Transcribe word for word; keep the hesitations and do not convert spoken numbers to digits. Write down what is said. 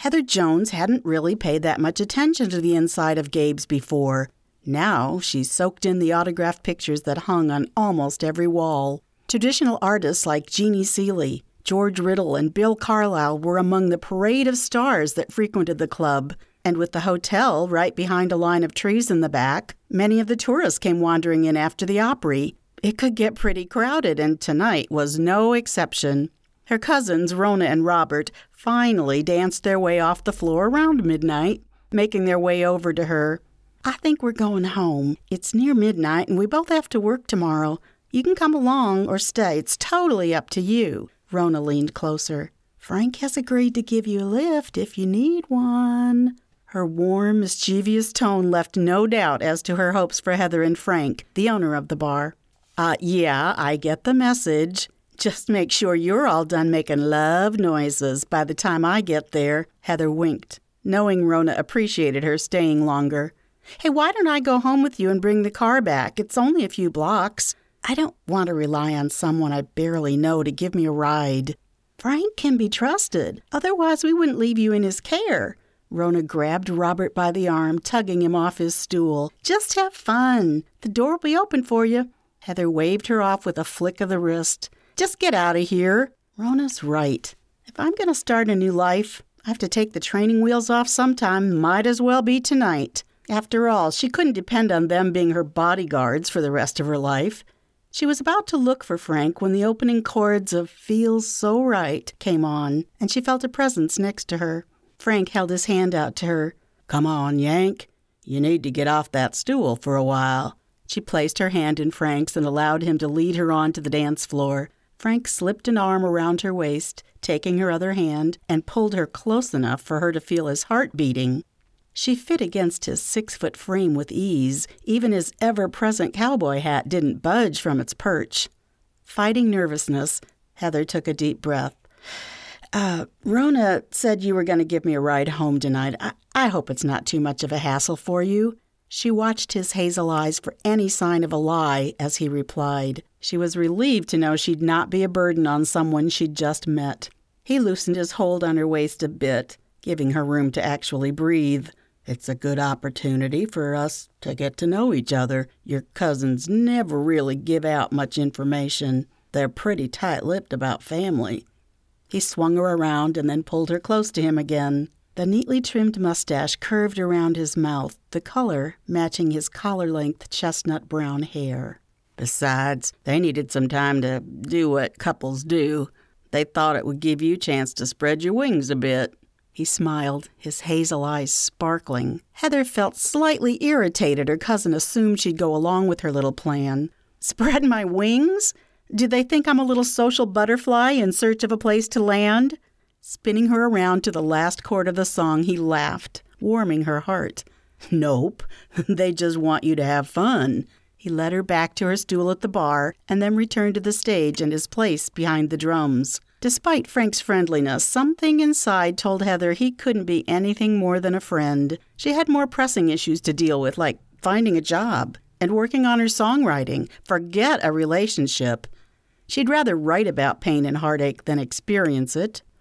Heather Jones hadn't really paid that much attention to the inside of Gabe's before. Now she soaked in the autographed pictures that hung on almost every wall. Traditional artists like Jeannie Seeley, George Riddle, and Bill Carlisle were among the parade of stars that frequented the club. And with the hotel right behind a line of trees in the back, many of the tourists came wandering in after the Opry. It could get pretty crowded, and tonight was no exception. Her cousins, Rona and Robert, finally danced their way off the floor around midnight, making their way over to her. "I think we're going home. It's near midnight, and we both have to work tomorrow. You can come along or stay. It's totally up to you." Rona leaned closer. "Frank has agreed to give you a lift if you need one." Her warm, mischievous tone left no doubt as to her hopes for Heather and Frank, the owner of the bar. Uh, yeah, I get the message. Just make sure you're all done making love noises by the time I get there." Heather winked, knowing Rona appreciated her staying longer. "Hey, why don't I go home with you and bring the car back? It's only a few blocks. I don't want to rely on someone I barely know to give me a ride." "Frank can be trusted. Otherwise, we wouldn't leave you in his care." Rona grabbed Robert by the arm, tugging him off his stool. "Just have fun. The door will be open for you." Heather waved her off with a flick of the wrist. "Just get out of here." Rona's right. If I'm going to start a new life, I have to take the training wheels off sometime. Might as well be tonight. After all, she couldn't depend on them being her bodyguards for the rest of her life. She was about to look for Frank when the opening chords of "Feels So Right" came on, and she felt a presence next to her. Frank held his hand out to her. "Come on, Yank. You need to get off that stool for a while." She placed her hand in Frank's and allowed him to lead her on to the dance floor. Frank slipped an arm around her waist, taking her other hand, and pulled her close enough for her to feel his heart beating. She fit against his six-foot frame with ease. Even his ever-present cowboy hat didn't budge from its perch. Fighting nervousness, Heather took a deep breath. Uh, Rona said you were going to give me a ride home tonight. I, I hope it's not too much of a hassle for you." She watched his hazel eyes for any sign of a lie as he replied. She was relieved to know she'd not be a burden on someone she'd just met. He loosened his hold on her waist a bit, giving her room to actually breathe. "It's a good opportunity for us to get to know each other. Your cousins never really give out much information. They're pretty tight-lipped about family." He swung her around and then pulled her close to him again. The neatly trimmed mustache curved around his mouth, the color matching his collar-length chestnut-brown hair. "Besides, they needed some time to do what couples do. They thought it would give you a chance to spread your wings a bit." He smiled, his hazel eyes sparkling. Heather felt slightly irritated her cousin assumed she'd go along with her little plan. "Spread my wings? Do they think I'm a little social butterfly in search of a place to land?" Spinning her around to the last chord of the song, he laughed, warming her heart. "Nope, they just want you to have fun." He led her back to her stool at the bar and then returned to the stage and his place behind the drums. Despite Frank's friendliness, something inside told Heather he couldn't be anything more than a friend. She had more pressing issues to deal with, like finding a job and working on her songwriting. Forget a relationship. She'd rather write about pain and heartache than experience it.